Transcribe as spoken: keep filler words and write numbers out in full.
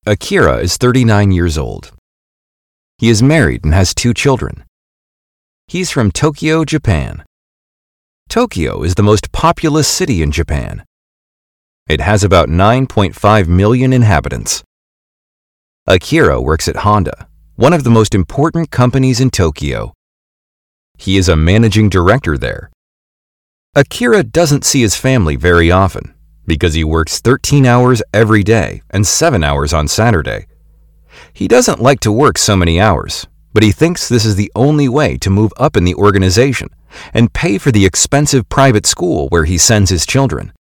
Akira is thirty-nine years old. He is married and has two children. He's from Tokyo, Japan. Tokyo is the most populous city in Japan. It has about nine point five million inhabitants. Akira works at Honda, one of the most important companies in Tokyo. He is a managing director there. Akira doesn't see his family very often because he works thirteen hours every day and seven hours on Saturday. He doesn't like to work so many hours, but he thinks this is the only way to move up in the organization and pay for the expensive private school where he sends his children.